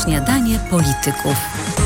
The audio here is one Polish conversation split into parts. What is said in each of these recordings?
Śniadanie polityków.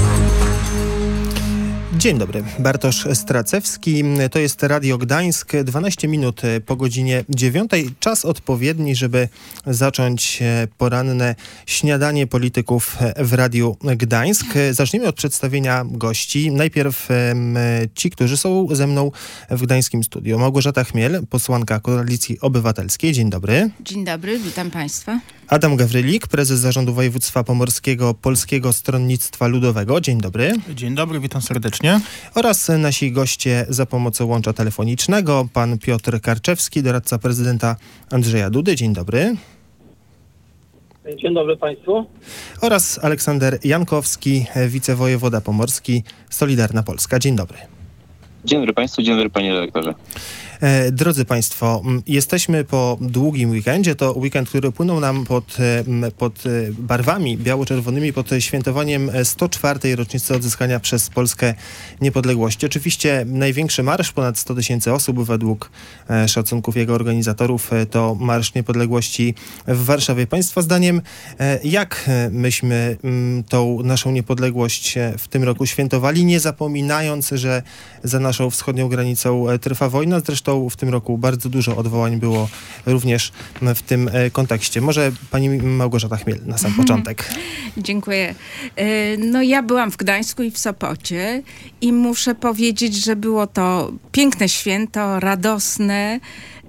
Dzień dobry, Bartosz Stracewski, to jest Radio Gdańsk, 12 minut po godzinie 9. Czas odpowiedni, żeby zacząć poranne śniadanie polityków w Radiu Gdańsk. Zaczniemy od przedstawienia gości. Najpierw ci, którzy są ze mną w gdańskim studiu. Małgorzata Chmiel, posłanka Koalicji Obywatelskiej. Dzień dobry. Dzień dobry, witam Państwa. Adam Gawrylik, prezes Zarządu Województwa Pomorskiego Polskiego Stronnictwa Ludowego. Dzień dobry. Dzień dobry, witam serdecznie. Oraz nasi goście za pomocą łącza telefonicznego. Pan Piotr Karczewski, doradca prezydenta Andrzeja Dudy. Dzień dobry. Dzień dobry Państwu. Oraz Aleksander Jankowski, wicewojewoda pomorski, Solidarna Polska. Dzień dobry. Dzień dobry Państwu, dzień dobry Panie Redaktorze. Drodzy Państwo, jesteśmy po długim weekendzie. To weekend, który płynął nam pod barwami biało-czerwonymi, pod świętowaniem 104. rocznicy odzyskania przez Polskę niepodległości. Oczywiście największy marsz, ponad 100 000 osób według szacunków jego organizatorów, to Marsz Niepodległości w Warszawie. Państwa zdaniem, jak myśmy tą naszą niepodległość w tym roku świętowali, nie zapominając, że za naszą wschodnią granicą trwa wojna? Zresztą w tym roku bardzo dużo odwołań było również w tym kontekście. Może pani Małgorzata Chmiel na sam początek. Dziękuję. No ja byłam w Gdańsku i w Sopocie i muszę powiedzieć, że było to piękne święto, radosne.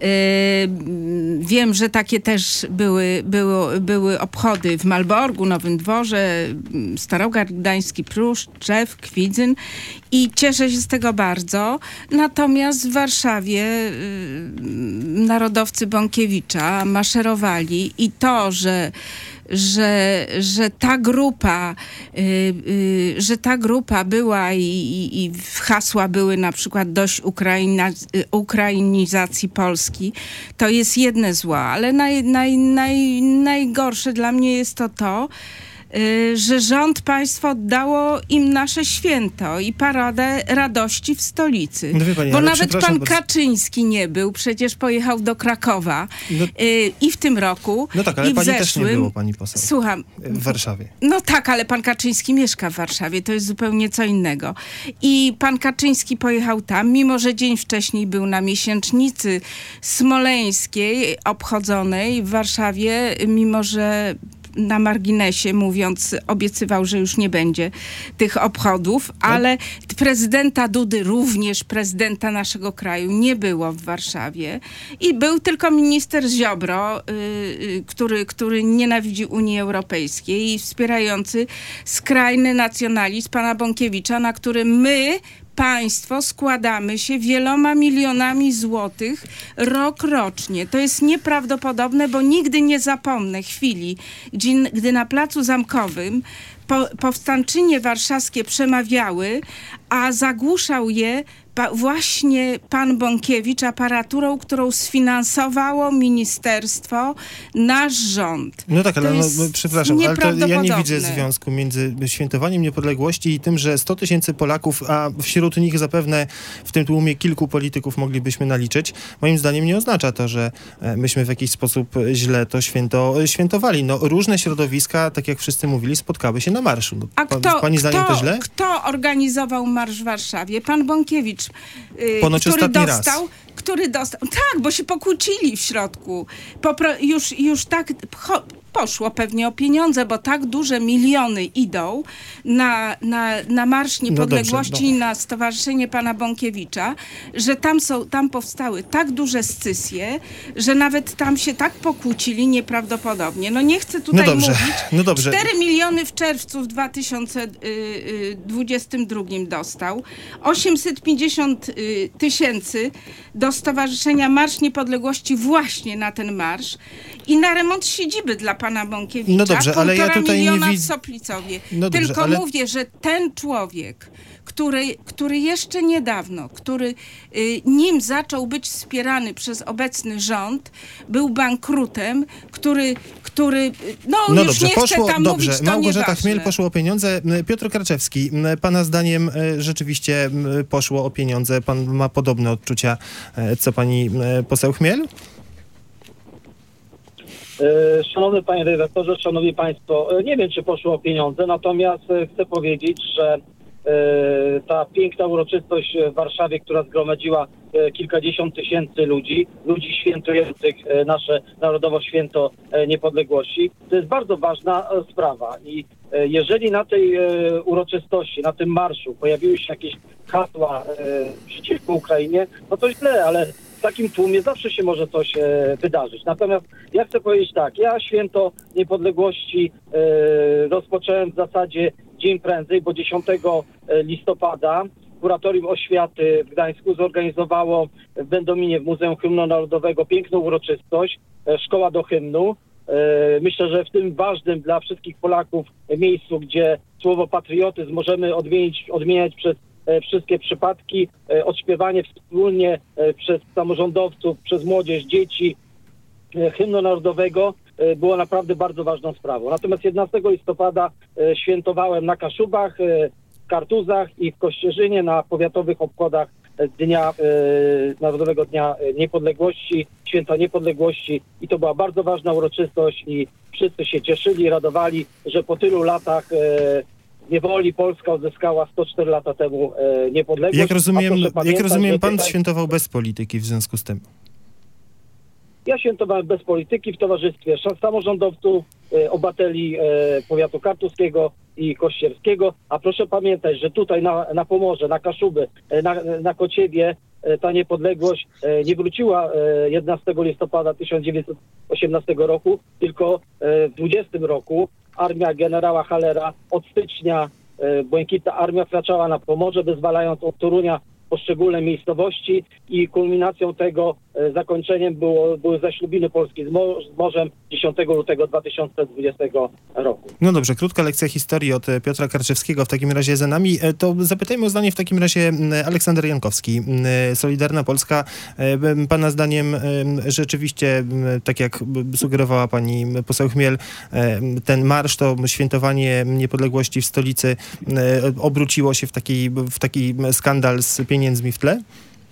Wiem, że takie też były obchody w Malborgu, Nowym Dworze, Starogard Gdański, Pruszczew, Kwidzyn i cieszę się z tego bardzo. Natomiast w Warszawie narodowcy Bąkiewicza maszerowali i to, że ta grupa była i hasła były na przykład dość ukrainizacji Polski, to jest jedne zło, ale najgorsze dla mnie jest to, że rząd państwo oddało im nasze święto i paradę radości w stolicy. No wie pani, bo nawet pan Kaczyński nie był, przecież pojechał do Krakowa i w tym roku, no tak, ale i w pani zeszłym. Też nie było, pani poseł. Słucham. W Warszawie. No tak, ale pan Kaczyński mieszka w Warszawie, to jest zupełnie co innego. I pan Kaczyński pojechał tam, mimo że dzień wcześniej był na miesięcznicy smoleńskiej obchodzonej w Warszawie, mimo że na marginesie mówiąc, obiecywał, że już nie będzie tych obchodów, ale prezydenta Dudy, również prezydenta naszego kraju, nie było w Warszawie i był tylko minister Ziobro, który nienawidzi Unii Europejskiej i wspierający skrajny nacjonalizm pana Bąkiewicza, na którym my, państwo, składamy się wieloma milionami złotych rokrocznie. To jest nieprawdopodobne, bo nigdy nie zapomnę chwili, gdy na Placu Zamkowym powstańczynie warszawskie przemawiały, a zagłuszał je właśnie pan Bąkiewicz aparaturą, którą sfinansowało ministerstwo, nasz rząd. No tak, ale przepraszam, ale to ja nie widzę związku między świętowaniem niepodległości i tym, że 100 000 Polaków, a wśród nich zapewne w tym tłumie kilku polityków moglibyśmy naliczyć, moim zdaniem nie oznacza to, że myśmy w jakiś sposób źle to świętowali. No różne środowiska, tak jak wszyscy mówili, spotkały się na marszu. No, pani zdaniem to źle? Kto organizował marsz w Warszawie? Pan Bąkiewicz, który dostał. Tak, bo się pokłócili w środku. Już tak poszło pewnie o pieniądze, bo tak duże miliony idą na Marsz Niepodległości i na stowarzyszenie pana Bąkiewicza, że tam powstały tak duże scysje, że nawet tam się tak pokłócili nieprawdopodobnie. No nie chcę tutaj mówić. No dobrze. 4 miliony w czerwcu w 2022 dostał. 850 000 do stowarzyszenia Marsz Niepodległości właśnie na ten marsz i na remont siedziby dla pana Bąkiewicza. No dobrze, ale ja tutaj nie widzę. W Soplicowie. No dobrze, tylko mówię, że ten człowiek, który jeszcze niedawno, nim zaczął być wspierany przez obecny rząd, był bankrutem, który już dobrze, nie chce tam mówić, to Małgorzata Chmiel, poszło o pieniądze. Piotr Karczewski, pana zdaniem rzeczywiście poszło o pieniądze. Pan ma podobne odczucia, co pani poseł Chmiel? Szanowny panie redaktorze, szanowni państwo, nie wiem, czy poszło o pieniądze, natomiast chcę powiedzieć, że ta piękna uroczystość w Warszawie, która zgromadziła kilkadziesiąt tysięcy ludzi świętujących nasze Narodowe Święto Niepodległości, to jest bardzo ważna sprawa. I jeżeli na tej uroczystości, na tym marszu pojawiły się jakieś hasła przeciwko Ukrainie, no to źle, ale w takim tłumie zawsze się może coś wydarzyć. Natomiast ja chcę powiedzieć tak, ja Święto Niepodległości rozpocząłem w zasadzie dzień prędzej, bo 10 listopada Kuratorium Oświaty w Gdańsku zorganizowało w Będominie, w Muzeum Hymnu Narodowego piękną uroczystość, szkoła do hymnu. Myślę, że w tym ważnym dla wszystkich Polaków miejscu, gdzie słowo patriotyzm możemy odmieniać przez wszystkie przypadki, odśpiewanie wspólnie przez samorządowców, przez młodzież, dzieci hymnu narodowego było naprawdę bardzo ważną sprawą. Natomiast 11 listopada świętowałem na Kaszubach, w Kartuzach i w Kościerzynie na powiatowych obchodach Narodowego Dnia Niepodległości, Święta Niepodległości i to była bardzo ważna uroczystość i wszyscy się cieszyli, radowali, że po tylu latach niewoli Polska odzyskała 104 lata temu niepodległość. Jak rozumiem, pan świętował bez polityki w związku z tym? Ja świętowałem bez polityki w towarzystwie samorządowców, obywateli powiatu kartuskiego i kościerskiego, a proszę pamiętać, że tutaj na Pomorze, na Kaszuby, na Kociewie ta niepodległość nie wróciła 11 listopada 1918 roku, tylko w 20 roku armia generała Hallera od stycznia Błękitna Armia wkraczała na Pomorze, wyzwalając od Torunia poszczególne miejscowości i kulminacją tego zakończeniem były zaślubiny Polski z morzem 10 lutego 2020 roku. No dobrze, krótka lekcja historii od Piotra Karczewskiego w takim razie za nami. To zapytajmy o zdanie w takim razie Aleksander Jankowski. Solidarna Polska, pana zdaniem rzeczywiście, tak jak sugerowała pani poseł Chmiel, ten marsz, to świętowanie niepodległości w stolicy obróciło się w taki skandal z pieniędzmi w tle?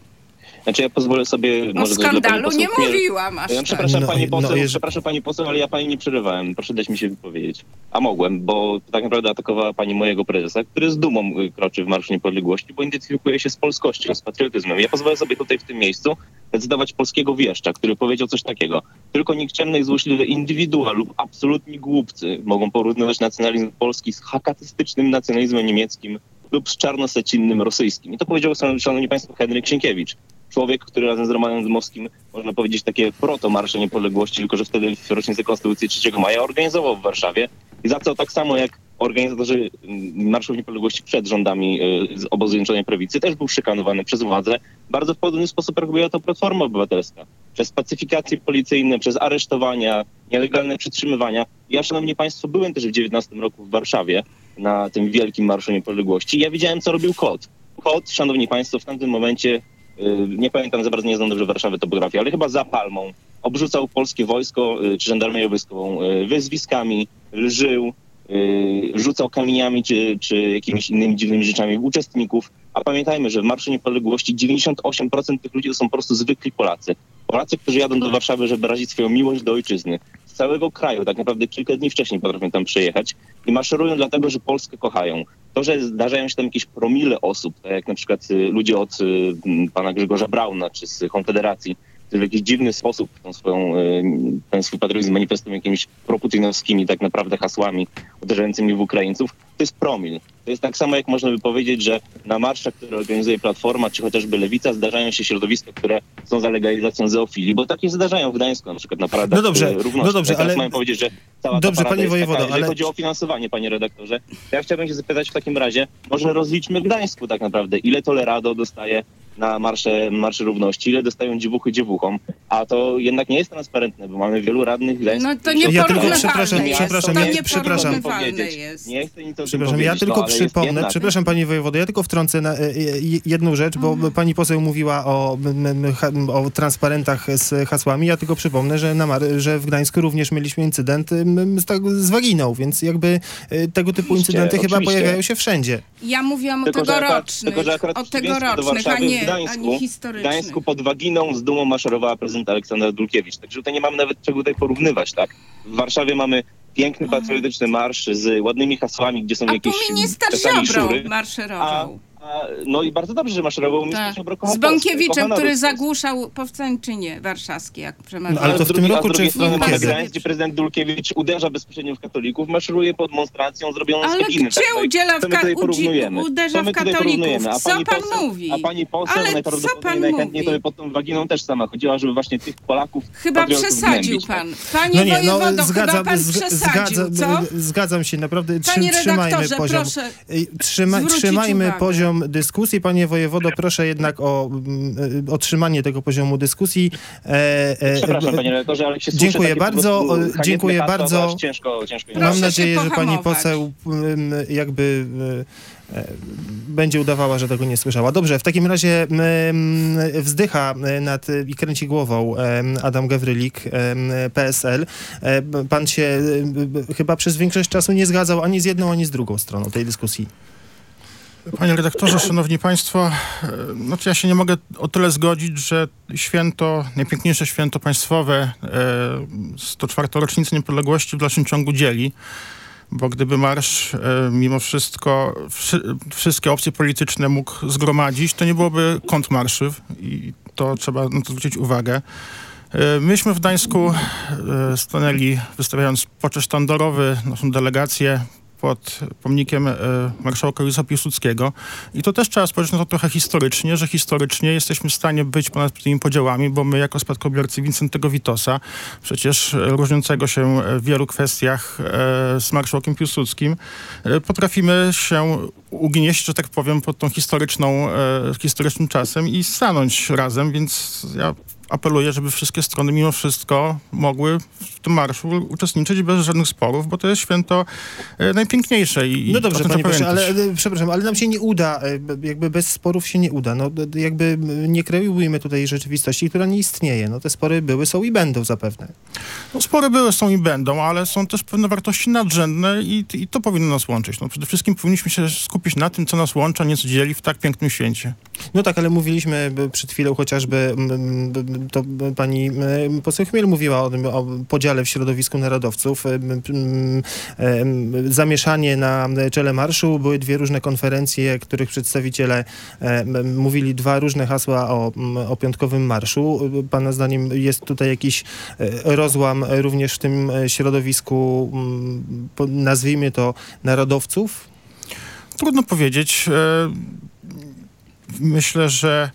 Znaczy ja pozwolę sobie... O skandalu nie mówiłam aż ja tak. przepraszam, przepraszam pani poseł, ale ja pani nie przerywałem. Proszę dać mi się wypowiedzieć. A mogłem, bo tak naprawdę atakowała pani mojego prezesa, który z dumą kroczy w Marszu Niepodległości, bo identyfikuje się z polskością, z patriotyzmem. Ja pozwolę sobie tutaj w tym miejscu cytować polskiego wieszcza, który powiedział coś takiego. Tylko nikczemne i złośliwe indywidua lub absolutni głupcy mogą porównywać nacjonalizm polski z hakatystycznym nacjonalizmem niemieckim lub z czarnosecinnym rosyjskim. I to powiedział, szanowni państwo, Henryk Sienkiewicz. Człowiek, który razem z Romanem Dmowskim, można powiedzieć, takie proto-marsze niepodległości, tylko że wtedy w rocznicę Konstytucji 3 maja organizował w Warszawie i za co tak samo jak organizatorzy Marszów Niepodległości przed rządami z obozu Zjednoczonej Prawicy też był szykanowany przez władzę bardzo w podobny sposób, jak robiła to Platforma Obywatelska. Przez pacyfikacje policyjne, przez aresztowania, nielegalne przytrzymywania. Ja, szanowni państwo, byłem też w 19 roku w Warszawie na tym wielkim Marszu Niepodległości. Ja widziałem, co robił KOD. KOD, szanowni państwo, w tamtym momencie, nie pamiętam za bardzo, nie znam dobrze Warszawy topografii, ale chyba za Palmą obrzucał polskie wojsko czy żandarmerię wojskową wyzwiskami, lżył, rzucał kamieniami czy jakimiś innymi dziwnymi rzeczami uczestników. A pamiętajmy, że w Marszu Niepodległości 98% tych ludzi to są po prostu zwykli Polacy. Polacy, którzy jadą do Warszawy, żeby wyrazić swoją miłość do ojczyzny. Z całego kraju, tak naprawdę kilka dni wcześniej potrafią tam przyjechać i maszerują dlatego, że Polskę kochają. To, że zdarzają się tam jakieś promile osób, tak jak na przykład ludzie od pana Grzegorza Brauna czy z Konfederacji, którzy w jakiś dziwny sposób ten swój patriotyzm manifestują jakimiś proputinowskimi tak naprawdę hasłami uderzającymi w Ukraińców, to jest promil. To jest tak samo, jak można by powiedzieć, że na marszach, które organizuje Platforma, czy chociażby Lewica, zdarzają się środowiska, które są za legalizacją zoofilii, bo takie zdarzają w Gdańsku, na przykład na paradach równości. No dobrze, teraz ale... mają powiedzieć, że cała dobrze, ta parada panie jest wojewodo, taka, jeżeli chodzi o finansowanie, panie redaktorze, to ja chciałbym się zapytać w takim razie, może rozliczmy w Gdańsku tak naprawdę, ile Tolerado dostaje na marsze równości, ile dostają dziewuchy dziewuchom, a to jednak nie jest transparentne, bo mamy wielu radnych Gdańsku. No to nie Ja tylko przepraszam. Nie chcę nic o tym Przepraszam, powiedzieć, ja tylko ale przypomnę, przepraszam panie wojewodo, ja tylko wtrącę jedną rzecz, bo pani poseł mówiła o transparentach z hasłami, ja tylko przypomnę, że w Gdańsku również mieliśmy incydent z waginą, więc jakby tego typu incydenty chyba pojawiają się wszędzie. Ja mówiłam tylko, o tegorocznych, a nie ani historycznych. W Gdańsku pod Waginą z dumą maszerowała prezydent Aleksandra Dulkiewicz. Także tutaj nie mamy nawet czego tutaj porównywać, tak? W Warszawie mamy piękny, patriotyczny marsz z ładnymi hasłami, gdzie są jakieś tu minister czasami Ziobro szury. maszerował. No i bardzo dobrze, że maszerował minister Ziobro. Z Bąkiewiczem, który zagłuszał powstańczynie warszawskie, jak przemawiał. No, ale to w tym roku czy mamy kiedy? Gdańsk, gdzie prezydent Dulkiewicz uderza bezpośrednio w katolików, maszeruje pod demonstracją zrobioną z Ale Pekinem. gdzie uderza w katolików? Co pan mówi? A pani poseł Ale najprawdopodobniej najchętniej to by pod tą Waginą też sama chodziła, żeby właśnie tych Polaków Chyba patriotów przesadził gnębić, pan. Panie wojewodo, chyba pan przesadził, co? Zgadzam się, naprawdę Panie trzymajmy redaktorze, poziom. proszę Trzymajmy uwagę. poziom dyskusji. Panie wojewodo, proszę jednak o otrzymanie tego poziomu dyskusji. Przepraszam, panie redaktorze, ale się słyszy Dziękuję takie bardzo, po prostu dziękuję haniebne hasła, bardzo. aż ciężko Proszę Mam się nadzieję, że pani pohamować. poseł jakby będzie udawała, że tego nie słyszała. Dobrze, w takim razie wzdycha i kręci głową Adam Gawrylik, PSL. Pan się chyba przez większość czasu nie zgadzał ani z jedną, ani z drugą stroną tej dyskusji. Panie redaktorze, szanowni państwo, ja się nie mogę o tyle zgodzić, że najpiękniejsze święto państwowe, 104. rocznicę niepodległości w dalszym ciągu dzieli, bo gdyby marsz mimo wszystko wszystkie opcje polityczne mógł zgromadzić, to nie byłoby kontrmarszów i to trzeba na to zwrócić uwagę. Myśmy w Gdańsku stanęli, wystawiając poczet sztandarowy, naszą delegację pod pomnikiem marszałka Józefa Piłsudskiego. I to też trzeba spojrzeć na to trochę historycznie, że historycznie jesteśmy w stanie być ponad tymi podziałami, bo my jako spadkobiercy Wincentego Witosa, przecież różniącego się w wielu kwestiach z marszałkiem Piłsudskim, potrafimy się ugnieść, że tak powiem, pod tą historycznym czasem i stanąć razem, więc ja apeluję, żeby wszystkie strony mimo wszystko mogły w tym marszu uczestniczyć bez żadnych sporów, bo to jest święto najpiękniejsze. No dobrze, panie pośle, ale przepraszam, ale nam się nie uda, jakby bez sporów się nie uda. No jakby nie kreujmy tutaj rzeczywistości, która nie istnieje. No te spory były, są i będą zapewne. No, spory były, są i będą, ale są też pewne wartości nadrzędne i to powinno nas łączyć. No, przede wszystkim powinniśmy się skupić na tym, co nas łączy, a nie co dzieli w tak pięknym święcie. No tak, ale mówiliśmy przed chwilą chociażby, to pani poseł Chmiel mówiła o podziale w środowisku narodowców. Zamieszanie na czele marszu, były dwie różne konferencje, których przedstawiciele mówili dwa różne hasła o piątkowym marszu. Pana zdaniem jest tutaj jakiś rozłam również w tym środowisku, nazwijmy to, narodowców? Trudno powiedzieć. Myślę, że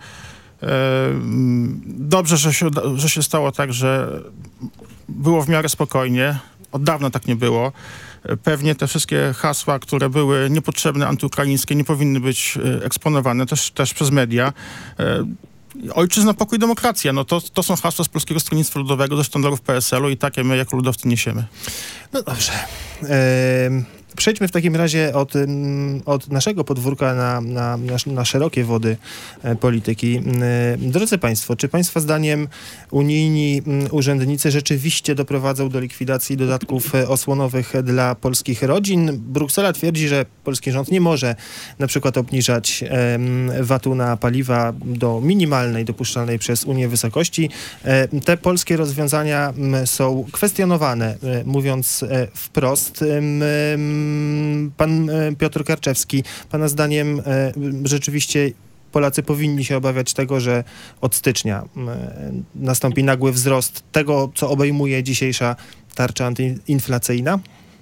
dobrze, że się stało tak, że było w miarę spokojnie. Od dawna tak nie było. Pewnie te wszystkie hasła, które były niepotrzebne, antyukraińskie, nie powinny być eksponowane też przez media. Ojczyzna, pokój, demokracja. No to są hasła z Polskiego Stronnictwa Ludowego, ze sztandarów PSL-u i takie my jako ludowcy niesiemy. No dobrze. Przejdźmy w takim razie od naszego podwórka na szerokie wody polityki. Drodzy Państwo, czy Państwa zdaniem unijni urzędnicy rzeczywiście doprowadzą do likwidacji dodatków osłonowych dla polskich rodzin? Bruksela twierdzi, że polski rząd nie może na przykład obniżać VAT-u na paliwa do minimalnej dopuszczalnej przez Unię wysokości. Te polskie rozwiązania są kwestionowane, mówiąc wprost. Pan Piotr Karczewski, pana zdaniem rzeczywiście Polacy powinni się obawiać tego, że od stycznia nastąpi nagły wzrost tego, co obejmuje dzisiejsza tarcza antyinflacyjna?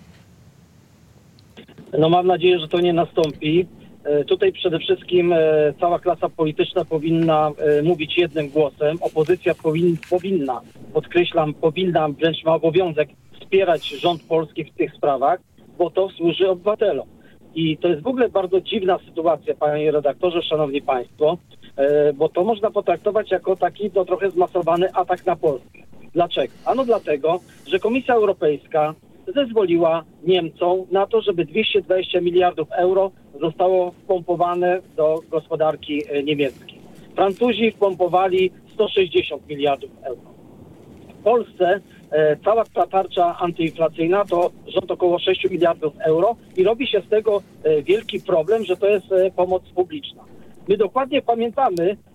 No mam nadzieję, że to nie nastąpi. Tutaj przede wszystkim cała klasa polityczna powinna mówić jednym głosem. Opozycja powinna, podkreślam, wręcz ma obowiązek wspierać rząd polski w tych sprawach, bo to służy obywatelom. I to jest w ogóle bardzo dziwna sytuacja, panie redaktorze, szanowni państwo, bo to można potraktować jako taki trochę zmasowany atak na Polskę. Dlaczego? Ano dlatego, że Komisja Europejska zezwoliła Niemcom na to, żeby 220 miliardów euro zostało wpompowane do gospodarki niemieckiej. Francuzi wpompowali 160 miliardów euro. W Polsce cała ta tarcza antyinflacyjna to rząd około 6 miliardów euro i robi się z tego wielki problem, że to jest pomoc publiczna. My dokładnie pamiętamy,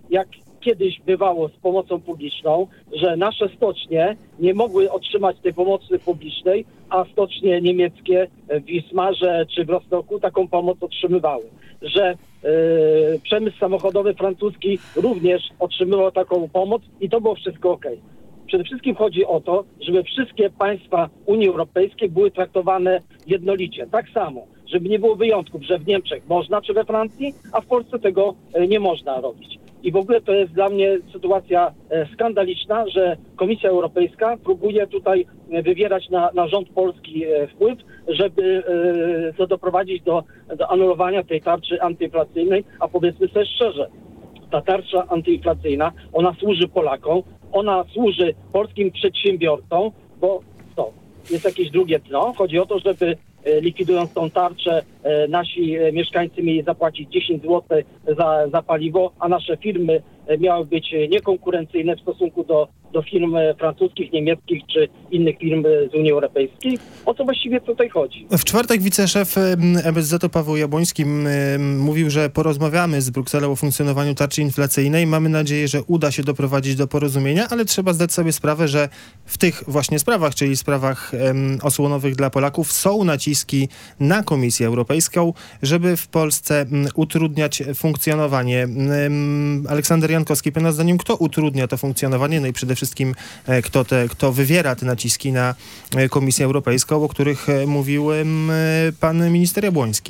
jak kiedyś bywało z pomocą publiczną, że nasze stocznie nie mogły otrzymać tej pomocy publicznej, a stocznie niemieckie w Wismarze czy w Rostocku taką pomoc otrzymywały. Że przemysł samochodowy francuski również otrzymywał taką pomoc i to było wszystko okej. Przede wszystkim chodzi o to, żeby wszystkie państwa Unii Europejskiej były traktowane jednolicie, tak samo, żeby nie było wyjątków, że w Niemczech można, czy we Francji, a w Polsce tego nie można robić. I w ogóle to jest dla mnie sytuacja skandaliczna, że Komisja Europejska próbuje tutaj wywierać na rząd polski wpływ, żeby to doprowadzić do anulowania tej tarczy antyinflacyjnej, a powiedzmy sobie szczerze, ta tarcza antyinflacyjna, ona służy Polakom, ona służy polskim przedsiębiorcom, bo to jest jakieś drugie dno. Chodzi o to, żeby likwidując tą tarczę, nasi mieszkańcy mieli zapłacić 10 zł za paliwo, a nasze firmy miały być niekonkurencyjne w stosunku do firm francuskich, niemieckich czy innych firm z Unii Europejskiej. O co właściwie tutaj chodzi? W czwartek wiceszef MSZ Paweł Jabłoński mówił, że porozmawiamy z Brukselą o funkcjonowaniu tarczy inflacyjnej. Mamy nadzieję, że uda się doprowadzić do porozumienia, ale trzeba zdać sobie sprawę, że w tych właśnie sprawach, czyli sprawach osłonowych dla Polaków, są naciski na Komisję Europejską, żeby w Polsce utrudniać funkcjonowanie. Aleksander Jankowski, pana zdaniem, kto utrudnia to funkcjonowanie? No i przede wszystkim kto wywiera te naciski na Komisję Europejską, o których mówił pan minister Jabłoński.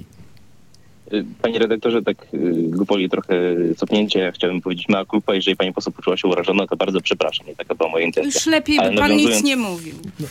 Panie redaktorze, tak gwoli trochę cofnięcie. Ja chciałbym powiedzieć mea culpa. Jeżeli pani poseł poczuła się urażona, to bardzo przepraszam. I taka była moja intencja. Już lepiej, bo pan nic nie mówił.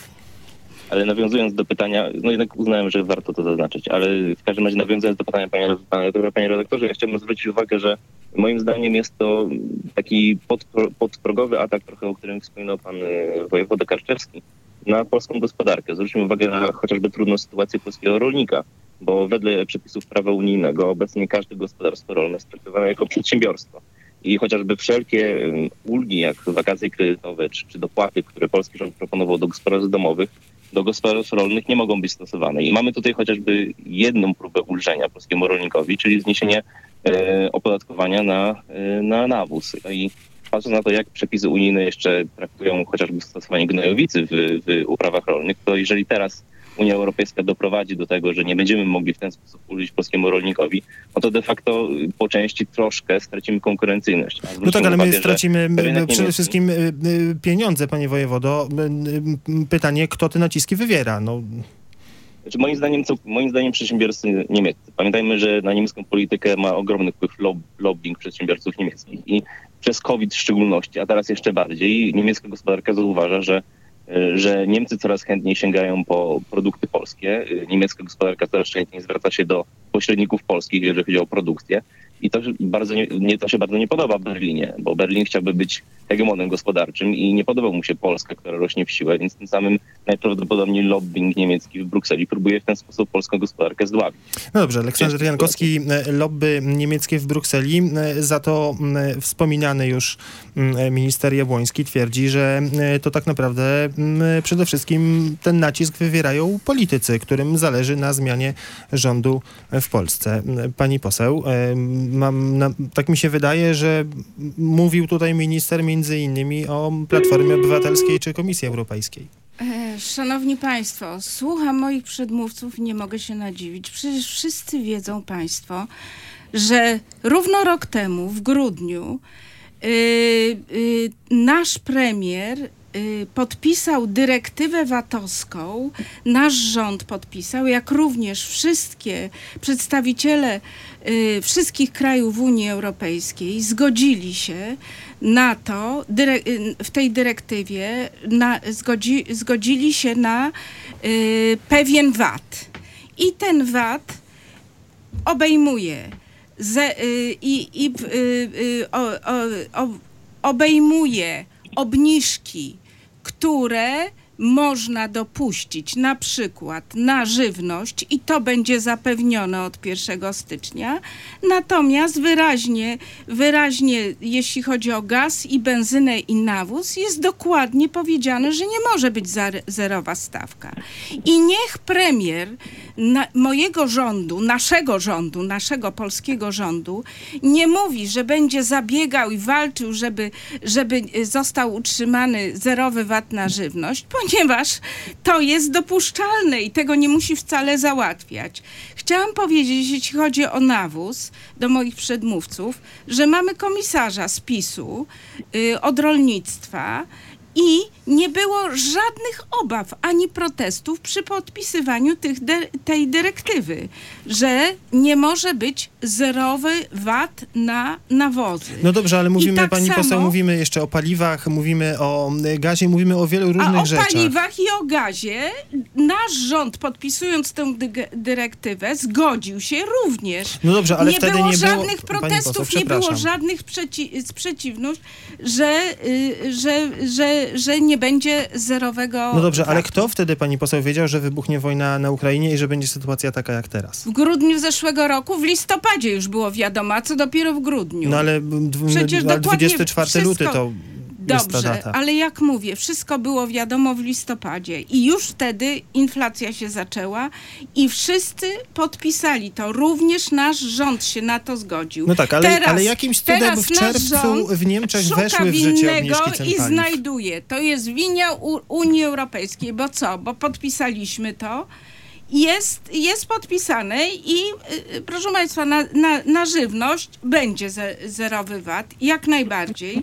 Ale nawiązując do pytania, no jednak uznałem, że warto to zaznaczyć, ale w każdym razie nawiązując do pytania panie redaktorze, ja chciałbym zwrócić uwagę, że moim zdaniem jest to taki podprogowy atak trochę, o którym wspominał pan wojewoda Karczewski, na polską gospodarkę. Zwróćmy uwagę na chociażby trudną sytuację polskiego rolnika, bo wedle przepisów prawa unijnego obecnie każde gospodarstwo rolne jest traktowane jako przedsiębiorstwo. I chociażby wszelkie ulgi, jak wakacje kredytowe czy dopłaty, które polski rząd proponował do gospodarstw domowych, do gospodarstw rolnych nie mogą być stosowane. I mamy tutaj chociażby jedną próbę ulżenia polskiemu rolnikowi, czyli zniesienie opodatkowania na nawóz. I patrząc na to, jak przepisy unijne jeszcze traktują chociażby stosowanie gnojowicy w uprawach rolnych, to jeżeli teraz Unia Europejska doprowadzi do tego, że nie będziemy mogli w ten sposób ulżyć polskiemu rolnikowi, no to de facto po części troszkę stracimy konkurencyjność. No tak, ale my stracimy przede wszystkim pieniądze, panie wojewodo. Pytanie, kto te naciski wywiera? No. Znaczy, moim zdaniem przedsiębiorcy niemieccy. Pamiętajmy, że na niemiecką politykę ma ogromny wpływ lobbying przedsiębiorców niemieckich i przez COVID w szczególności, a teraz jeszcze bardziej, niemiecka gospodarka zauważa, że Niemcy coraz chętniej sięgają po produkty polskie. Niemiecka gospodarka coraz chętniej zwraca się do pośredników polskich, jeżeli chodzi o produkcję. I to się bardzo nie podoba Berlinie, bo Berlin chciałby być hegemonem gospodarczym i nie podoba mu się Polska, która rośnie w siłę, więc tym samym najprawdopodobniej lobbying niemiecki w Brukseli próbuje w ten sposób polską gospodarkę zdławić. No dobrze, Aleksander Jankowski, lobby niemieckie w Brukseli, za to wspominany już minister Jabłoński twierdzi, że to tak naprawdę przede wszystkim ten nacisk wywierają politycy, którym zależy na zmianie rządu w Polsce. Pani poseł, tak mi się wydaje, że mówił tutaj minister między innymi o Platformie Obywatelskiej czy Komisji Europejskiej. Szanowni Państwo, słucham moich przedmówców i nie mogę się nadziwić. Przecież wszyscy wiedzą Państwo, że równo rok temu, w grudniu, nasz premier podpisał dyrektywę VAT-owską, nasz rząd podpisał, jak również wszystkie przedstawiciele wszystkich krajów Unii Europejskiej zgodzili się na to, w tej dyrektywie zgodzili się na pewien VAT. I ten VAT obejmuje obejmuje obniżki, które można dopuścić na przykład na żywność i to będzie zapewnione od 1 stycznia. Natomiast wyraźnie, jeśli chodzi o gaz i benzynę i nawóz, jest dokładnie powiedziane, że nie może być zerowa stawka. I niech premier mojego rządu, naszego polskiego rządu nie mówi, że będzie zabiegał i walczył, żeby został utrzymany zerowy VAT na żywność, ponieważ to jest dopuszczalne i tego nie musi wcale załatwiać. Chciałam powiedzieć, jeśli chodzi o nawóz, do moich przedmówców, że mamy komisarza z PiS-u od rolnictwa i nie było żadnych obaw ani protestów przy podpisywaniu tej dyrektywy, że nie może być zerowy VAT na nawozy. No dobrze, ale mówimy, tak pani poseł, samo- mówimy jeszcze o paliwach, mówimy o gazie, mówimy o wielu różnych rzeczach. A o paliwach i o gazie nasz rząd, podpisując tę dyrektywę, zgodził się również. No dobrze, ale nie wtedy było nie było... żadnych Pani protestów, poseł, nie było przepraszam. żadnych sprzeciwność, że nie będzie zerowego No dobrze, ale VAT-u. kto wtedy, pani poseł, wiedział, że wybuchnie wojna na Ukrainie i że będzie sytuacja taka jak teraz? W grudniu zeszłego roku, w listopadzie już było wiadomo, a co dopiero w grudniu. No ale, Przecież ale dokładnie 24 luty to jest ta Dobrze, data. ale jak mówię, wszystko było wiadomo w listopadzie i już wtedy inflacja się zaczęła i wszyscy podpisali to. Również nasz rząd się na to zgodził. No tak, ale jakimś cudem w nasz czerwcu rząd w Niemczech szuka weszły w życie winnego obniżki cen i paliw. znajduje. To jest wina Unii Europejskiej, bo co? Bo podpisaliśmy to. Jest podpisane i proszę Państwa, na żywność będzie zerowy VAT, jak najbardziej.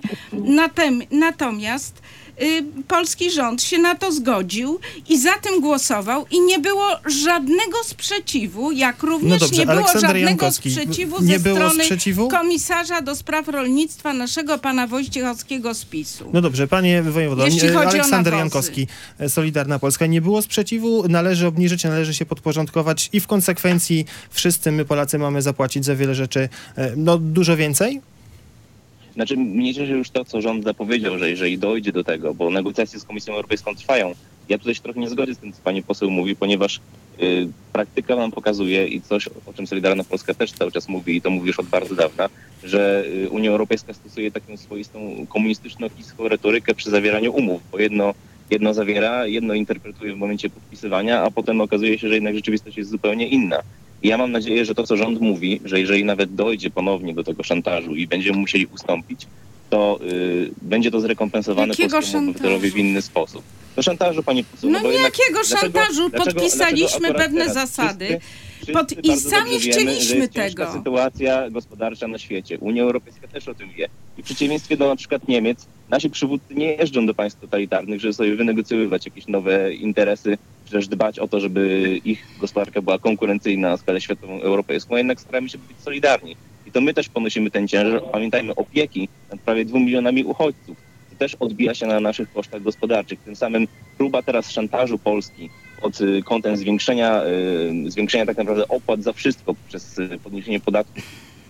Natomiast polski rząd się na to zgodził i za tym głosował i nie było żadnego sprzeciwu, jak również No dobrze, nie było Aleksander żadnego Jankowski, sprzeciwu nie ze było strony sprzeciwu? komisarza do spraw rolnictwa naszego pana Wojciechowskiego z PiS-u. No dobrze, panie wojewodo, Jeśli chodzi o Aleksander nawozy. Jankowski, Solidarna Polska. Nie było sprzeciwu, należy obniżyć, należy się podporządkować i w konsekwencji wszyscy my Polacy mamy zapłacić za wiele rzeczy dużo więcej? Znaczy, mnie cieszy już to, co rząd zapowiedział, że jeżeli dojdzie do tego, bo negocjacje z Komisją Europejską trwają, ja tutaj się trochę nie zgodzę z tym, co pani poseł mówi, ponieważ praktyka nam pokazuje i coś, o czym Solidarna Polska też cały czas mówi i to mówi już od bardzo dawna, że Unia Europejska stosuje taką swoistą komunistyczno-pisową retorykę przy zawieraniu umów, bo jedno zawiera, jedno interpretuje w momencie podpisywania, a potem okazuje się, że jednak rzeczywistość jest zupełnie inna. I ja mam nadzieję, że to, co rząd mówi, że jeżeli nawet dojdzie ponownie do tego szantażu i będziemy musieli ustąpić, to będzie to zrekompensowane Jakiego polskiemu obywatelowi w inny sposób. Do szantażu, pani poseł. No bo jednak jakiego szantażu? Podpisaliśmy akurat pewne teraz? zasady. Wszyscy I bardzo sami dobrze wiemy, że chcieliśmy jest ciężka tego. sytuacja gospodarcza na świecie. Unia Europejska też o tym wie. I w przeciwieństwie do na przykład Niemiec, nasi przywódcy nie jeżdżą do państw totalitarnych, żeby sobie wynegocjowywać jakieś nowe interesy, czy też dbać o to, żeby ich gospodarka była konkurencyjna na skalę światową, europejską, a jednak staramy się być solidarni. I to my też ponosimy ten ciężar. Pamiętajmy, opieki nad prawie 2 milionami uchodźców. To też odbija się na naszych kosztach gospodarczych. Tym samym próba teraz szantażu Polski pod kątem zwiększenia tak naprawdę opłat za wszystko przez podniesienie podatków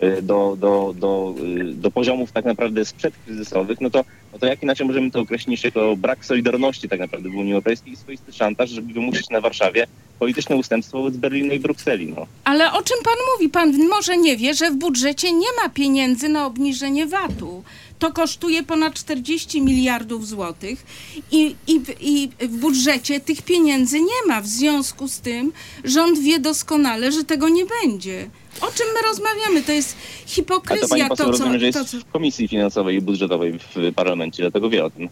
do poziomów tak naprawdę sprzedkryzysowych, no to jak inaczej możemy to określić niż jako brak solidarności tak naprawdę w Unii Europejskiej i swoisty szantaż, żeby wymusić na Warszawie polityczne ustępstwo wobec Berlina i Brukseli. No. Ale o czym pan mówi? Pan może nie wie, że w budżecie nie ma pieniędzy na obniżenie VAT-u. To kosztuje ponad 40 miliardów złotych i w budżecie tych pieniędzy nie ma. W związku z tym rząd wie doskonale, że tego nie będzie. O czym my rozmawiamy? To jest A to hipokryzja. pani poseł rozumie, że jest w Komisji Finansowej i Budżetowej w parlamencie, dlatego wie o tym.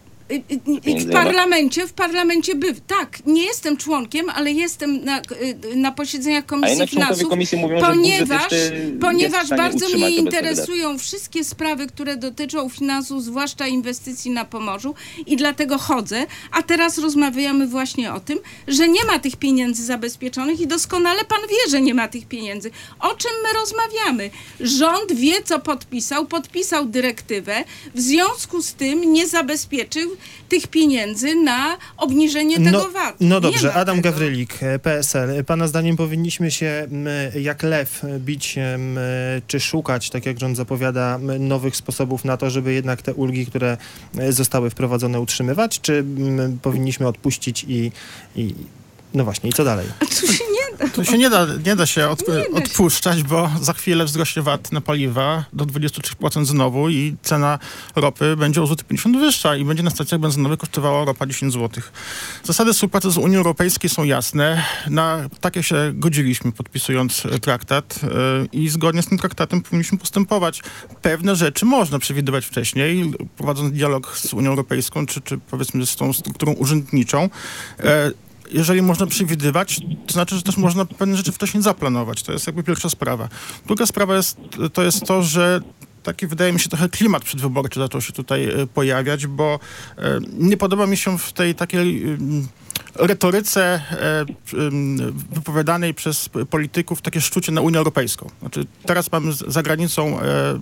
W parlamencie tak, nie jestem członkiem, ale jestem na posiedzeniach Komisji Finansów, komisji mówią, ponieważ bardzo mnie interesują wszystkie sprawy, które dotyczą finansów, zwłaszcza inwestycji na Pomorzu i dlatego chodzę, a teraz rozmawiamy właśnie o tym, że nie ma tych pieniędzy zabezpieczonych i doskonale pan wie, że nie ma tych pieniędzy. O czym my rozmawiamy? Rząd wie, co podpisał dyrektywę, w związku z tym nie zabezpieczył tych pieniędzy na obniżenie tego VAT-u. No dobrze, Adam tego. Gawrylik, PSL. Pana zdaniem powinniśmy się jak lew bić, czy szukać, tak jak rząd zapowiada, nowych sposobów na to, żeby jednak te ulgi, które zostały wprowadzone, utrzymywać, czy powinniśmy odpuścić i No właśnie, i co dalej? Tu się nie da. To się nie da się odpuszczać, bo za chwilę wzrośnie VAT na paliwa do 23% znowu i cena ropy będzie o złoty 50 wyższa i będzie na stacjach benzynowych kosztowała ropa 10 zł. Zasady współpracy z Unią Europejską są jasne. Na takie się godziliśmy, podpisując traktat i zgodnie z tym traktatem powinniśmy postępować. Pewne rzeczy można przewidywać wcześniej, prowadząc dialog z Unią Europejską, czy powiedzmy z tą strukturą urzędniczą. Jeżeli można przewidywać, to znaczy, że też można pewne rzeczy wcześniej zaplanować. To jest jakby pierwsza sprawa. Druga sprawa jest to, że taki, wydaje mi się, trochę klimat przedwyborczy zaczął się tutaj pojawiać, bo nie podoba mi się w tej takiej retoryce wypowiadanej przez polityków takie szczucie na Unię Europejską. Znaczy, teraz mamy za granicą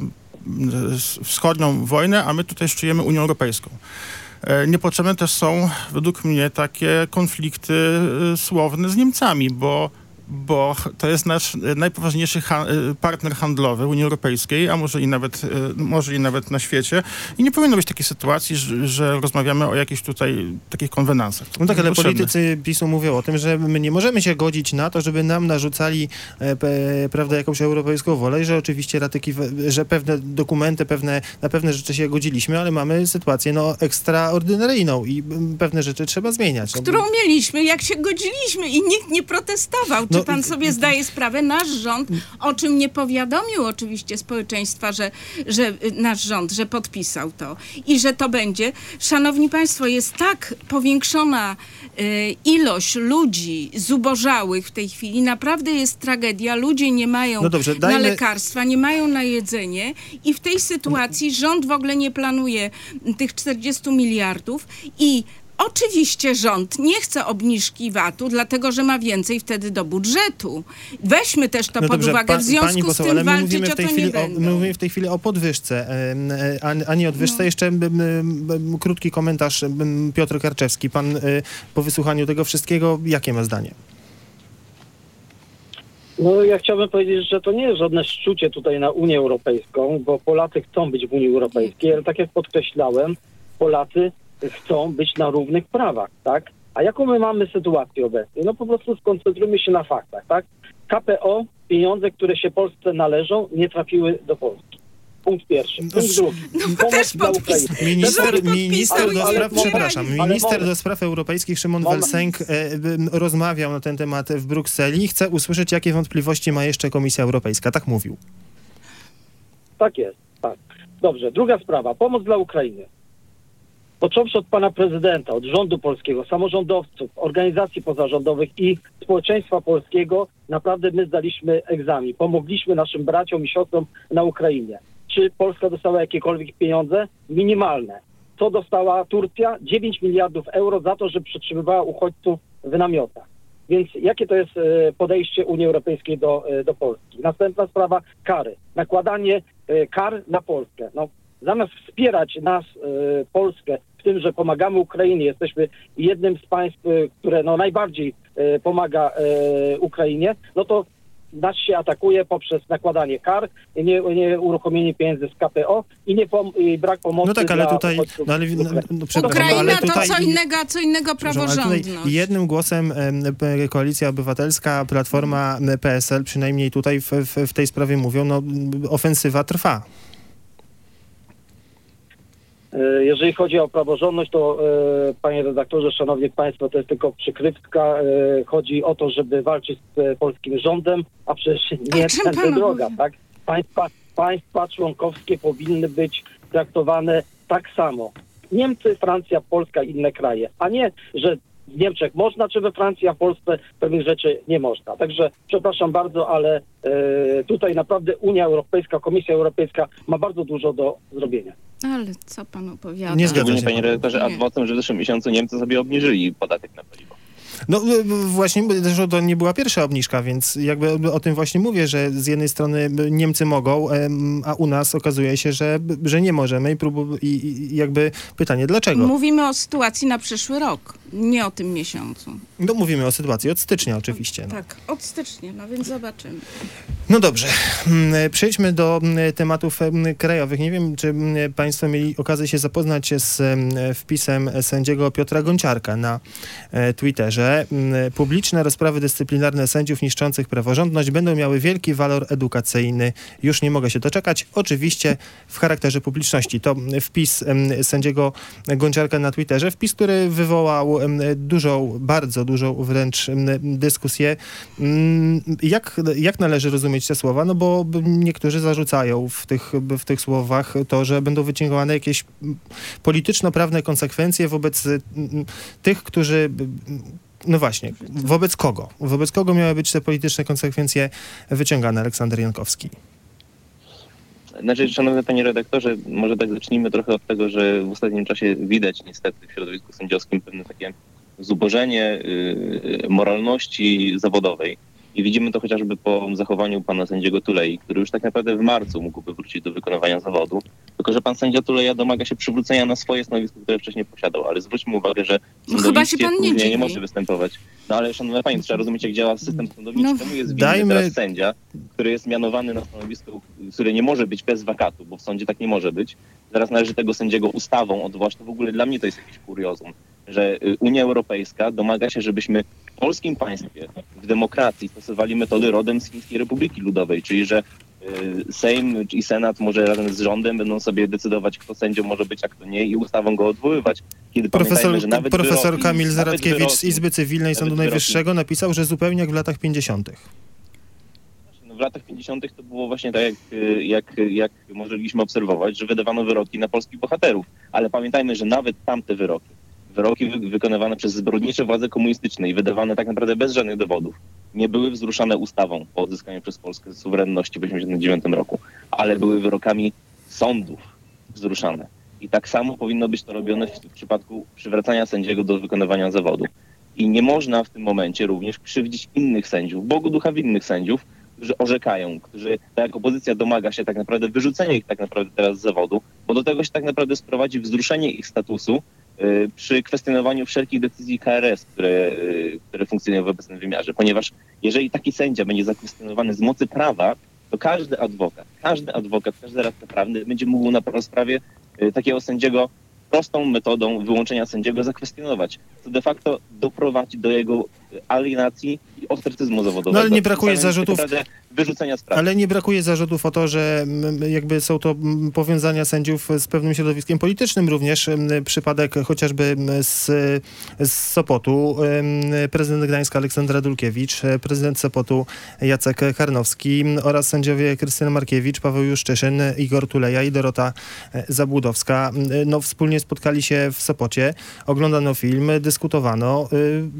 wschodnią wojnę, a my tutaj szczujemy Unię Europejską. Niepotrzebne też są według mnie takie konflikty słowne z Niemcami, bo to jest nasz najpoważniejszy partner handlowy Unii Europejskiej, a może i nawet na świecie. I nie powinno być takiej sytuacji, że rozmawiamy o jakichś tutaj takich konwenansach. No tak, ale politycy PiS-u mówią o tym, że my nie możemy się godzić na to, żeby nam narzucali prawda, jakąś europejską wolę i że oczywiście że pewne dokumenty, na pewne rzeczy się godziliśmy, ale mamy sytuację ekstraordynaryjną i pewne rzeczy trzeba zmieniać. Którą mieliśmy, jak się godziliśmy i nikt nie protestował. Czy pan sobie zdaje sprawę? Nasz rząd, o czym nie powiadomił oczywiście społeczeństwa, że nasz rząd, że podpisał to i że to będzie. Szanowni państwo, jest tak powiększona ilość ludzi zubożałych w tej chwili. Naprawdę jest tragedia. Ludzie nie mają na lekarstwa, nie mają na jedzenie i w tej sytuacji rząd w ogóle nie planuje tych 40 miliardów i oczywiście rząd nie chce obniżki VAT-u, dlatego że ma więcej wtedy do budżetu. Weźmy też to pod uwagę. W związku z tym walczyć o to nie będą. My mówimy w tej chwili o podwyżce, a nie odwyżce. Jeszcze krótki komentarz. Piotr Karczewski. Pan po wysłuchaniu tego wszystkiego, jakie ma zdanie? No ja chciałbym powiedzieć, że to nie jest żadne szczucie tutaj na Unię Europejską, bo Polacy chcą być w Unii Europejskiej, ale tak jak podkreślałem, Polacy chcą być na równych prawach, tak? A jaką my mamy sytuację obecnie? No po prostu skoncentrujmy się na faktach, tak? KPO, pieniądze, które się Polsce należą, nie trafiły do Polski. Punkt pierwszy. Punkt drugi. Pomoc dla Ukrainy. Minister do spraw europejskich Szymon Welsenk rozmawiał na ten temat w Brukseli. Chce usłyszeć, jakie wątpliwości ma jeszcze Komisja Europejska. Tak mówił. Tak jest, tak. Dobrze. Druga sprawa. Pomoc dla Ukrainy. Począwszy od pana prezydenta, od rządu polskiego, samorządowców, organizacji pozarządowych i społeczeństwa polskiego, naprawdę my zdaliśmy egzamin. Pomogliśmy naszym braciom i siostrom na Ukrainie. Czy Polska dostała jakiekolwiek pieniądze? Minimalne. Co dostała Turcja? 9 miliardów euro za to, że przetrzymywała uchodźców w namiotach. Więc jakie to jest podejście Unii Europejskiej do Polski? Następna sprawa, kary. Nakładanie kar na Polskę. No, zamiast wspierać nas, Polskę, w tym, że pomagamy Ukrainie, jesteśmy jednym z państw, które najbardziej pomaga Ukrainie, no to nas się atakuje poprzez nakładanie kar, nie uruchomienie pieniędzy z KPO i brak pomocy. No tak, ale tutaj... Ukraina to co innego praworządność. Jednym głosem Koalicja Obywatelska, Platforma, PSL, przynajmniej tutaj w tej sprawie mówią, ofensywa trwa. Jeżeli chodzi o praworządność, to panie redaktorze, szanowni państwo, to jest tylko przykrywka. Chodzi o to, żeby walczyć z polskim rządem, a przecież nie tędy droga, tak? Państwa członkowskie powinny być traktowane tak samo. Niemcy, Francja, Polska i inne kraje, a nie, że w Niemczech można, czy we Francji, a w Polsce pewnych rzeczy nie można. Także przepraszam bardzo, ale tutaj naprawdę Unia Europejska, Komisja Europejska ma bardzo dużo do zrobienia. Ale co pan opowiada? Nie zgadzam się. Panie redaktorze, a o tym, że w zeszłym miesiącu Niemcy sobie obniżyli podatek na paliwo. No właśnie, zresztą to nie była pierwsza obniżka, więc jakby o tym właśnie mówię, że z jednej strony Niemcy mogą, a u nas okazuje się, że nie możemy i jakby pytanie dlaczego? Mówimy o sytuacji na przyszły rok, nie o tym miesiącu. No mówimy o sytuacji od stycznia oczywiście. Tak, od stycznia, więc zobaczymy. No dobrze, przejdźmy do tematów krajowych. Nie wiem, czy państwo mieli okazję się zapoznać z wpisem sędziego Piotra Gonciarka na Twitterze. Publiczne rozprawy dyscyplinarne sędziów niszczących praworządność będą miały wielki walor edukacyjny. Już nie mogę się doczekać. Oczywiście w charakterze publiczności. To wpis sędziego Gonciarka na Twitterze. Wpis, który wywołał bardzo dużą wręcz dyskusję. Jak należy rozumieć te słowa? No bo niektórzy zarzucają w tych słowach to, że będą wyciągane jakieś polityczno-prawne konsekwencje wobec tych, którzy... No właśnie, wobec kogo? Wobec kogo miały być te polityczne konsekwencje wyciągane? Aleksander Jankowski. Znaczy, szanowny panie redaktorze, może tak zacznijmy trochę od tego, że w ostatnim czasie widać niestety w środowisku sędziowskim pewne takie zubożenie moralności zawodowej. I widzimy to chociażby po zachowaniu pana sędziego Tulei, który już tak naprawdę w marcu mógłby wrócić do wykonywania zawodu. Tylko że pan sędzia Tuleja domaga się przywrócenia na swoje stanowisko, które wcześniej posiadał. Ale zwróćmy uwagę, że sądownictwie później nie może występować. No ale szanowna pani, trzeba rozumieć, jak działa system sądowniczy. Czemu jest winny teraz sędzia, który jest mianowany na stanowisko, które nie może być bez wakatu, bo w sądzie tak nie może być. Zaraz należy tego sędziego ustawą odwołać. To w ogóle dla mnie to jest jakieś kuriozum, że Unia Europejska domaga się, żebyśmy w polskim państwie, w demokracji stosowali metody rodem z Chińskiej Republiki Ludowej, czyli że Sejm i Senat może razem z rządem będą sobie decydować, kto sędzią może być, a kto nie i ustawą go odwoływać. Kiedy Profesor Kamil Zaradkiewicz z Izby Cywilnej Sądu Najwyższego napisał, że zupełnie jak w latach 50. W latach 50. to było właśnie tak, jak mogliśmy obserwować, że wydawano wyroki na polskich bohaterów. Ale pamiętajmy, że nawet tamte wyroki wykonywane przez zbrodnicze władze komunistyczne i wydawane tak naprawdę bez żadnych dowodów, nie były wzruszane ustawą po odzyskaniu przez Polskę suwerenności w 1989 roku, ale były wyrokami sądów wzruszane. I tak samo powinno być to robione w przypadku przywracania sędziego do wykonywania zawodu. I nie można w tym momencie również krzywdzić innych sędziów, Bogu ducha winnych sędziów, którzy orzekają, którzy tak jak opozycja domaga się tak naprawdę wyrzucenia ich tak naprawdę teraz z zawodu, bo do tego się tak naprawdę sprowadzi wzruszenie ich statusu przy kwestionowaniu wszelkich decyzji KRS, które funkcjonują w obecnym wymiarze. Ponieważ jeżeli taki sędzia będzie zakwestionowany z mocy prawa, to każdy adwokat, każdy radca prawny będzie mógł na rozprawie takiego sędziego prostą metodą wyłączenia sędziego zakwestionować, co de facto doprowadzi do jego alienacji i ostracyzmu zawodowego. No ale nie brakuje zarzutów, wyrzucenia sprawy. Ale nie brakuje zarzutów o to, że jakby są to powiązania sędziów z pewnym środowiskiem politycznym również. Przypadek chociażby z Sopotu. Prezydent Gdańska Aleksandra Dulkiewicz, prezydent Sopotu Jacek Karnowski oraz sędziowie Krystyna Markiewicz, Paweł Juszczyszyn, Igor Tuleja i Dorota Zabłudowska. No, wspólnie spotkali się w Sopocie, oglądano film, dyskutowano.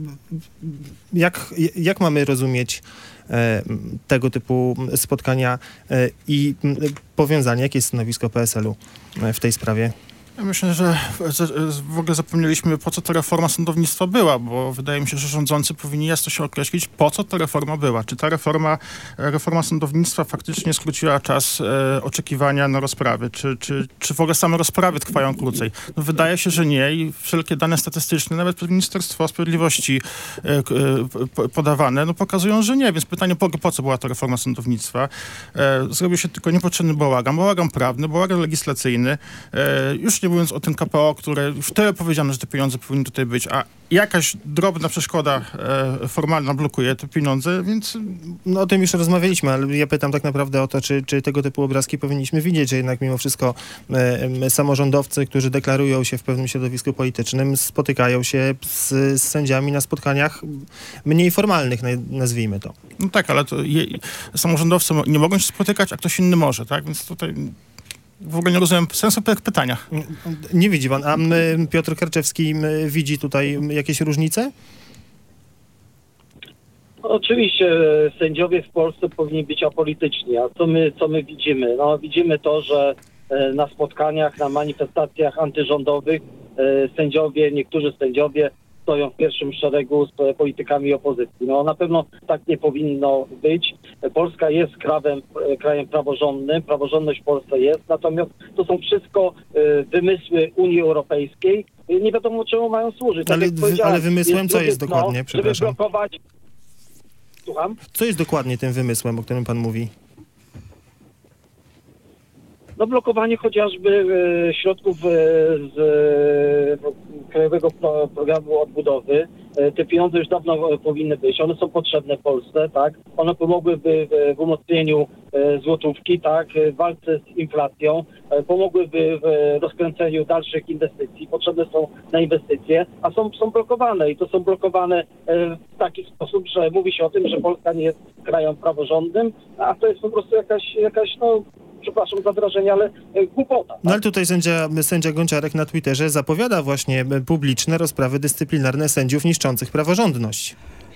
Jak mamy rozumieć tego typu spotkania i powiązanie? Jakie jest stanowisko PSL-u w tej sprawie? Ja myślę, że w ogóle zapomnieliśmy, po co ta reforma sądownictwa była, bo wydaje mi się, że rządzący powinni jasno się określić, po co ta reforma była. Czy ta reforma sądownictwa faktycznie skróciła czas oczekiwania na rozprawy? Czy w ogóle same rozprawy trwają krócej? No, wydaje się, że nie i wszelkie dane statystyczne, nawet przez Ministerstwo Sprawiedliwości podawane, no pokazują, że nie. Więc pytanie, po co była ta reforma sądownictwa? Zrobił się tylko niepotrzebny bałagan prawny, bałagan legislacyjny. Już nie mówiąc o tym KPO, które już tyle powiedziano, że te pieniądze powinny tutaj być, a jakaś drobna przeszkoda formalna blokuje te pieniądze, więc... No o tym już rozmawialiśmy, ale ja pytam tak naprawdę o to, czy tego typu obrazki powinniśmy widzieć, że jednak mimo wszystko samorządowcy, którzy deklarują się w pewnym środowisku politycznym, spotykają się z sędziami na spotkaniach mniej formalnych, nazwijmy to. No tak, ale to samorządowcy nie mogą się spotykać, a ktoś inny może, tak? Więc tutaj... W ogóle nie rozumiem sensu pytania. Nie widzi pan. A Piotr Karczewski widzi tutaj jakieś różnice? Oczywiście sędziowie w Polsce powinni być apolityczni. A co my widzimy? No, widzimy to, że na spotkaniach, na manifestacjach antyrządowych niektórzy sędziowie stoją w pierwszym szeregu z politykami opozycji. No na pewno tak nie powinno być. Polska jest krajem praworządnym, praworządność w Polsce jest, natomiast to są wszystko wymysły Unii Europejskiej. Nie wiadomo, czemu mają służyć. Tak ale wymysłem co jest dokładnie, przepraszam. Żeby blokować... Słucham? Co jest dokładnie tym wymysłem, o którym pan mówi? No blokowanie chociażby środków z Krajowego Programu Odbudowy. Te pieniądze już dawno powinny być. One są potrzebne Polsce, tak? One pomogłyby w umocnieniu złotówki, tak? W walce z inflacją, pomogłyby w rozkręceniu dalszych inwestycji. Potrzebne są na inwestycje, a są blokowane. I to są blokowane w taki sposób, że mówi się o tym, że Polska nie jest krajem praworządnym, a to jest po prostu jakaś przepraszam za wyrażenie, ale głupota. Tak? No ale tutaj sędzia Gąciarek na Twitterze zapowiada właśnie publiczne rozprawy dyscyplinarne sędziów niszczących praworządność.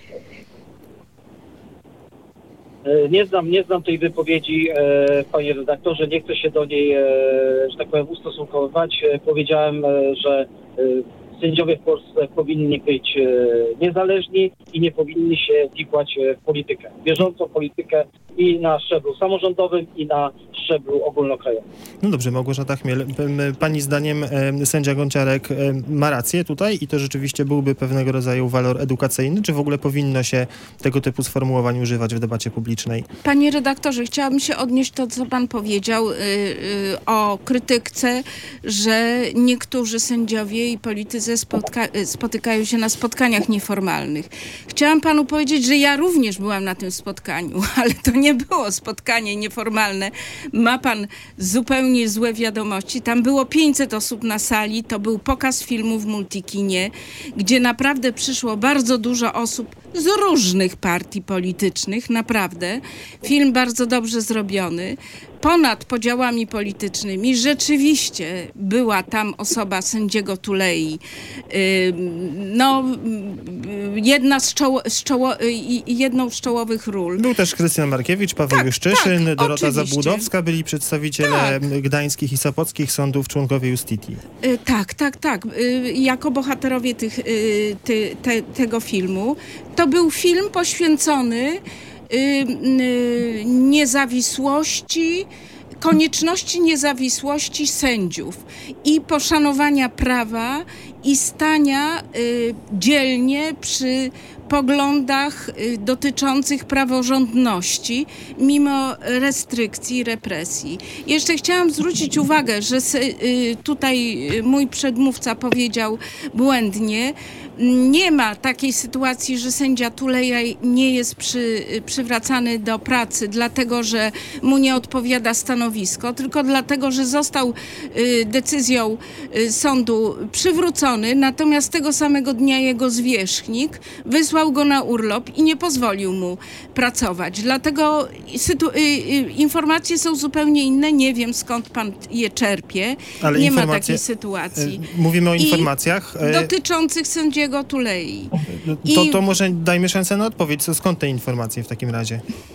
Nie znam tej wypowiedzi, panie redaktorze, nie chcę się do niej, że tak powiem, ustosunkowywać. Powiedziałem, że sędziowie w Polsce powinni być niezależni i nie powinni się wikłać w politykę. Bieżącą politykę i na szczeblu samorządowym, i na szczeblu ogólnokrajowym. No dobrze, Małgorzata Chmiel, pani zdaniem sędzia Gąciarek ma rację tutaj i to rzeczywiście byłby pewnego rodzaju walor edukacyjny, czy w ogóle powinno się tego typu sformułowań używać w debacie publicznej? Panie redaktorze, chciałabym się odnieść to, co pan powiedział o krytyce, że niektórzy sędziowie i politycy spotykają się na spotkaniach nieformalnych. Chciałam panu powiedzieć, że ja również byłam na tym spotkaniu, ale to nie było spotkanie nieformalne. Ma pan zupełnie złe wiadomości. Tam było 500 osób na sali. To był pokaz filmu w Multikinie, gdzie naprawdę przyszło bardzo dużo osób z różnych partii politycznych. Naprawdę. Film bardzo dobrze zrobiony. Ponad podziałami politycznymi rzeczywiście była tam osoba sędziego Tulei. Jedną z czołowych ról. Był też Krystian Markiewicz, Paweł Juszczyszyn, Dorota oczywiście. Zabłudowska, byli przedstawiciele gdańskich i sopockich sądów, członkowie Justiti. Tak. Jako bohaterowie tego filmu. To był film poświęcony konieczności niezawisłości sędziów i poszanowania prawa i stania dzielnie przy poglądach dotyczących praworządności mimo restrykcji i represji. Jeszcze chciałam zwrócić uwagę, że tutaj mój przedmówca powiedział błędnie, nie ma takiej sytuacji, że sędzia Tuleja nie jest przywracany do pracy, dlatego że mu nie odpowiada stanowisko, tylko dlatego, że został decyzją sądu przywrócony, natomiast tego samego dnia jego zwierzchnik wysłał go na urlop i nie pozwolił mu pracować. Dlatego informacje są zupełnie inne. Nie wiem, skąd pan je czerpie. Ale nie ma takiej sytuacji. Mówimy o informacjach dotyczących sędziego Tulei. To może dajmy szansę na odpowiedź. Skąd te informacje w takim razie?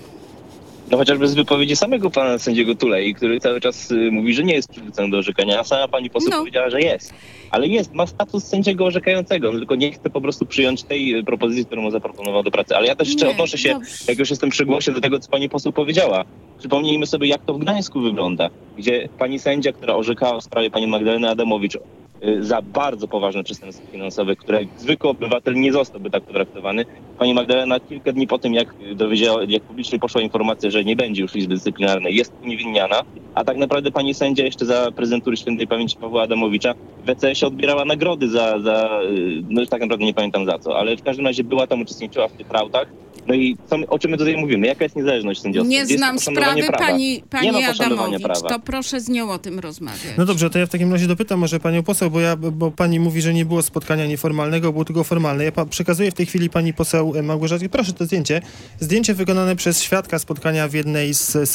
No chociażby z wypowiedzi samego pana sędziego Tulei, który cały czas mówi, że nie jest przywrócony do orzekania, a sama pani poseł powiedziała, że jest. Ale ma status sędziego orzekającego, tylko nie chce po prostu przyjąć tej propozycji, którą mu zaproponował do pracy. Ale ja też jeszcze odnoszę się, jak już jestem przy głosie, do tego, co pani poseł powiedziała. Przypomnijmy sobie, jak to w Gdańsku wygląda, gdzie pani sędzia, która orzekała w sprawie pani Magdaleny Adamowicz za bardzo poważne przestępstwo finansowe, które zwykły obywatel nie zostałby tak potraktowany. Pani Magdalena kilka dni po tym, jak publicznie poszła informacja, że nie będzie już Izby Dyscyplinarnej, jest uniewinniana, a tak naprawdę pani sędzia jeszcze za prezydentury świętej pamięci Pawła Adamowicza w ECS-ie odbierała nagrody no już tak naprawdę nie pamiętam za co, ale w każdym razie była tam, uczestniczyła w tych rautach. No i o czym my tutaj mówimy? Jaka jest niezależność sędziostwa? Nie znam sprawy pani Adamowicz, prawa. to proszę z nią o tym rozmawiać. No dobrze, to ja w takim razie dopytam może panią poseł, bo pani mówi, że nie było spotkania nieformalnego, było tylko formalne. Ja przekazuję w tej chwili pani poseł Małgorzacie. Proszę to zdjęcie. Zdjęcie wykonane przez świadka spotkania w jednej z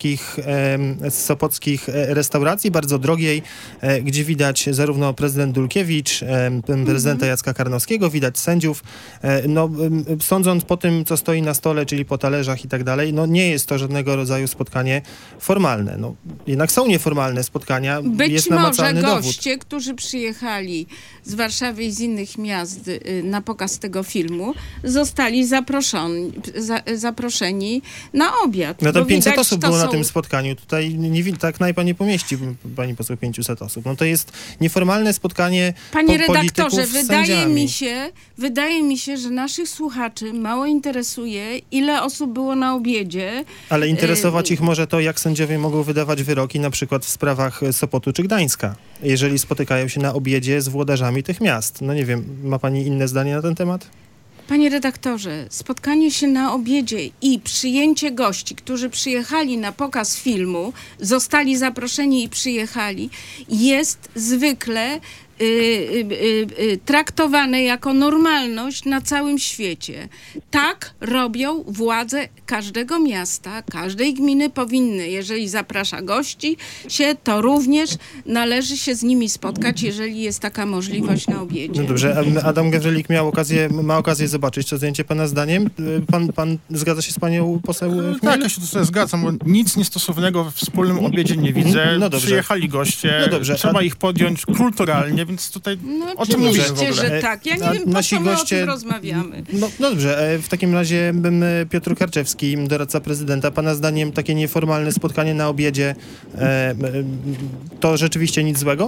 sopockich restauracji, bardzo drogiej, gdzie widać zarówno prezydent Dulkiewicz, prezydenta Jacka Karnowskiego, widać sędziów. Sądząc po tym, co stoi na stole, czyli po talerzach i tak dalej, nie jest to żadnego rodzaju spotkanie formalne. Jednak są nieformalne spotkania, jest namacalny dowód. Być może goście, którzy przyjechali z Warszawy i z innych miast na pokaz tego filmu, zostali zaproszeni na obiad. No to 500 osób było na tym spotkaniu. Tutaj tak najpa nie pomieści pani poseł 500 osób. To jest nieformalne spotkanie Panie redaktorze, polityków z sędziami. wydaje mi się, że naszych słuchaczy mało interesuje interesuje, ile osób było na obiedzie. Ale interesować ich może to, jak sędziowie mogą wydawać wyroki na przykład w sprawach Sopotu czy Gdańska, jeżeli spotykają się na obiedzie z włodarzami tych miast. No nie wiem, ma pani inne zdanie na ten temat? Panie redaktorze, spotkanie się na obiedzie i przyjęcie gości, którzy przyjechali na pokaz filmu, zostali zaproszeni i przyjechali, jest zwykle traktowane jako normalność na całym świecie. Tak robią władze każdego miasta, każdej gminy powinny. Jeżeli zaprasza gości się, to również należy się z nimi spotkać, jeżeli jest taka możliwość na obiedzie. No dobrze, Adam Gawrylik ma okazję zobaczyć to zdjęcie pana zdaniem. Pan zgadza się z panią poseł Chmiel? Tak, ja się tutaj zgadzam, bo nic niestosownego w wspólnym obiedzie nie widzę. No dobrze. Przyjechali goście, No dobrze, trzeba ich podjąć kulturalnie, więc tutaj No o czym mówimy w oczywiście, ogóle? że tak. Ja nie wiem, po co my o tym rozmawiamy. No dobrze, w takim razie Piotr Karczewski, doradca prezydenta, pana zdaniem takie nieformalne spotkanie na obiedzie to rzeczywiście nic złego?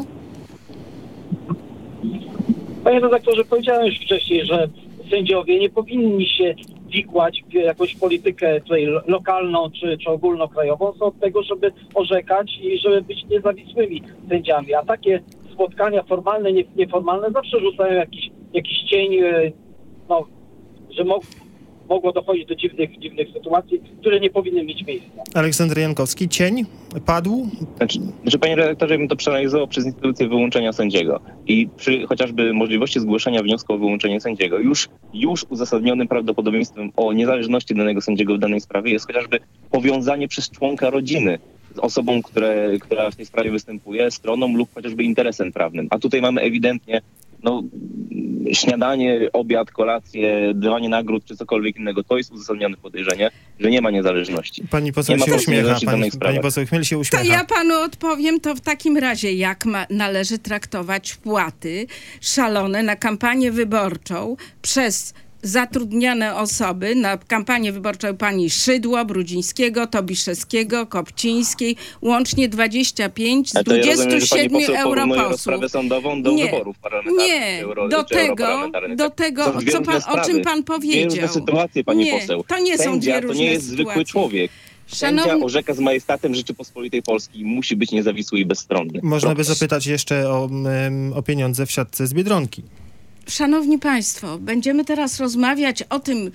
Panie redaktorze, powiedziałem już wcześniej, że sędziowie nie powinni się wikłać w jakąś politykę tutaj lokalną czy ogólnokrajową. Są od tego, żeby orzekać i żeby być niezawisłymi sędziami. A takie spotkania formalne, nieformalne zawsze rzucają jakiś cień, że mogło dochodzić do dziwnych sytuacji, które nie powinny mieć miejsca. Aleksander Jankowski, cień padł? Znaczy, panie redaktorze, ja bym to przeanalizował przez instytucję wyłączenia sędziego. I przy chociażby możliwości zgłoszenia wniosku o wyłączenie sędziego, już uzasadnionym prawdopodobieństwem o niezależności danego sędziego w danej sprawie jest chociażby powiązanie przez członka rodziny z osobą, która w tej sprawie występuje, stroną lub chociażby interesem prawnym. A tutaj mamy ewidentnie śniadanie, obiad, kolację, dawanie nagród czy cokolwiek innego. To jest uzasadnione podejrzenie, że nie ma niezależności. Pani poseł się uśmiecha. Pani poseł Chmiel się uśmiecha. To ja panu odpowiem, to w takim razie jak należy traktować wpłaty szalone na kampanię wyborczą przez zatrudniane osoby na kampanię wyborczą pani Szydło, Brudzińskiego, Tobiszewskiego, Kopcińskiej, łącznie 25 z 27 europosłów. Rozprawę sądową do wyborów parlamentarnych. Nie, do tego, o czym pan powiedział. Dwie różne sytuacje, pani poseł. To nie są dwie różne to nie jest zwykły człowiek. Sędzia orzeka z majestatem Rzeczypospolitej Polskiej, musi być niezawisły i bezstronny. Można by zapytać jeszcze o pieniądze w siatce z Biedronki. Szanowni Państwo, będziemy teraz rozmawiać o tym,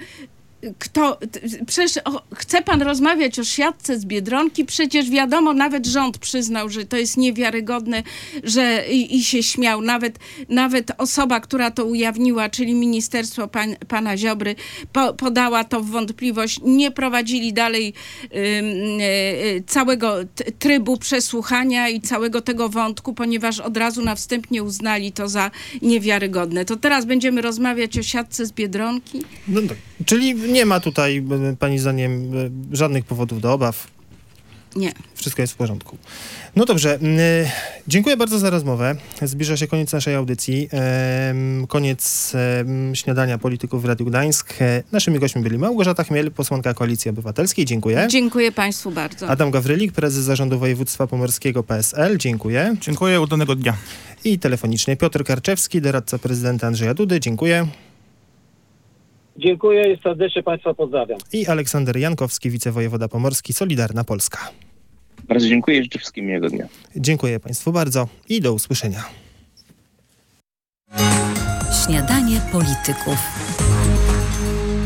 chce pan rozmawiać o siatce z Biedronki? Przecież wiadomo, nawet rząd przyznał, że to jest niewiarygodne, że i się śmiał. Nawet osoba, która to ujawniła, czyli ministerstwo pana Ziobry, podała to w wątpliwość. Nie prowadzili dalej całego trybu przesłuchania i całego tego wątku, ponieważ od razu na wstępie uznali to za niewiarygodne. To teraz będziemy rozmawiać o siatce z Biedronki? No tak. Czyli nie ma tutaj, pani zdaniem, żadnych powodów do obaw? Nie. Wszystko jest w porządku. No dobrze, dziękuję bardzo za rozmowę. Zbliża się koniec naszej audycji. Koniec śniadania polityków w Radiu Gdańsk. Naszymi gośćmi byli Małgorzata Chmiel, posłanka Koalicji Obywatelskiej. Dziękuję. Dziękuję Państwu bardzo. Adam Gawrylik, prezes Zarządu Województwa Pomorskiego PSL. Dziękuję. Dziękuję, udanego dnia. I telefonicznie Piotr Karczewski, doradca prezydenta Andrzeja Dudy. Dziękuję. Dziękuję i serdecznie Państwa pozdrawiam. I Aleksander Jankowski, wicewojewoda pomorski, Solidarna Polska. Bardzo dziękuję i życzę wszystkim miłego dnia. Dziękuję Państwu bardzo i do usłyszenia. Śniadanie polityków.